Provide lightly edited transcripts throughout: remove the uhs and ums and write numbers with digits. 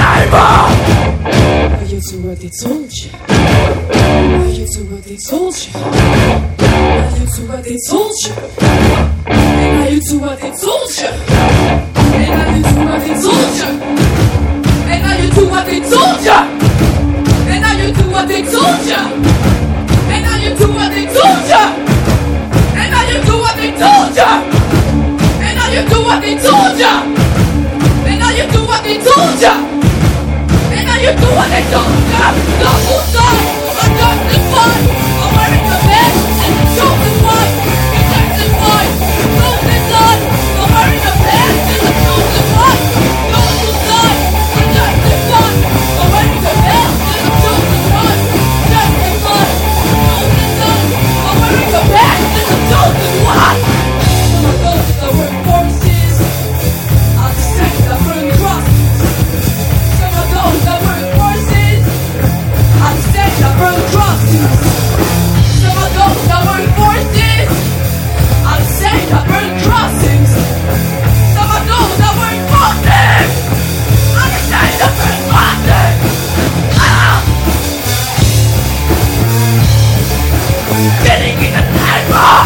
Are you too what they told you? Are you too what they told you? Are you too what they told you? And are you too what they told you? And are you too what they told you? And are you too what they told you? And are you too what they told you? And are you too what they told you? And are you too what they told you? And are you too what they told you? And are you too what they told you? And now you do what they told you. Those who die are justified. I'm wearing the best and the chosen one. Be justified. Those that die are wearing the best and the chosen one. Those who die are justified. I'm wearing the best and the chosen one. Justified. Those that die are wearing the best and the chosen one. Some of those that work forces are the saints that burn crosses. Some of those that work forces are the saints that burn crosses. Some of those that work forces are the saints that burn crosses. Some of those that work forces are the saints that burn crosses. Getting in the neighbor.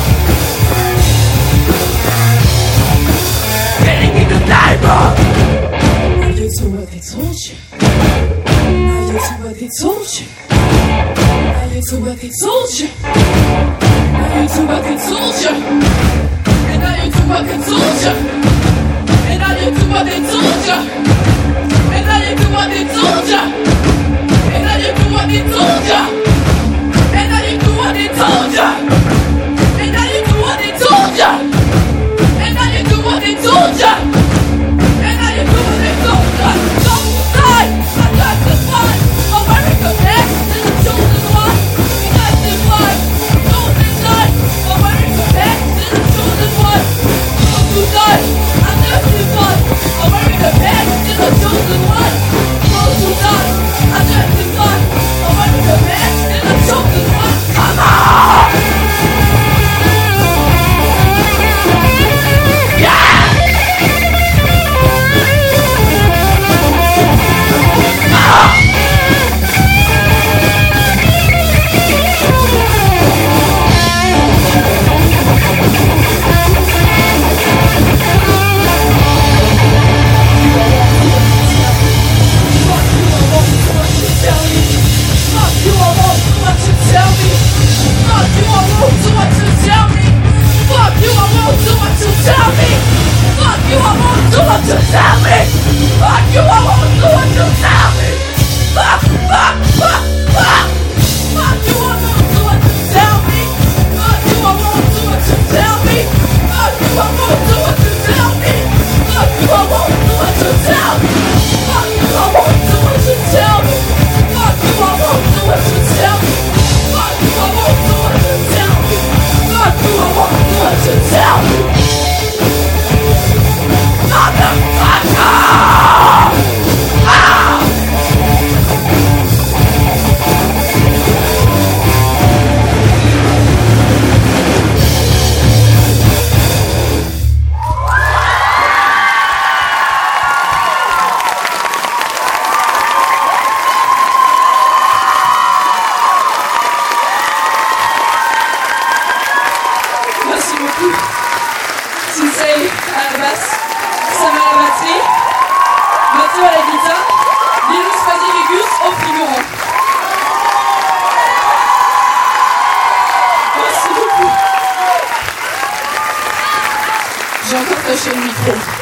Getting in the neighbor. Are you to what they told you? Are you to what they told you? Are you to what they told you? Are you to what they told you? And are you to what they told you? And are you to what they told you? And are you to what they told you? And are you to what they told you? And are you to what they told you? And are you to what they told you? And are you to what they told you? And are you to what they told you? Don't die! I'm justified! I'm wearing the best and the chosen one. Be justified! Don't die! I'm wearing the best and the chosen one. Don't die! I'm justified! I'm wearing the best and the chosen one. Don't die! I'm justified! I'm wearing the best and the chosen one. Come on! Sensei à la basse, Sam à la batterie, Mathieu à la guitare, Linus Faziligus au figurant. Merci beaucoup. J'ai encore taché le micro.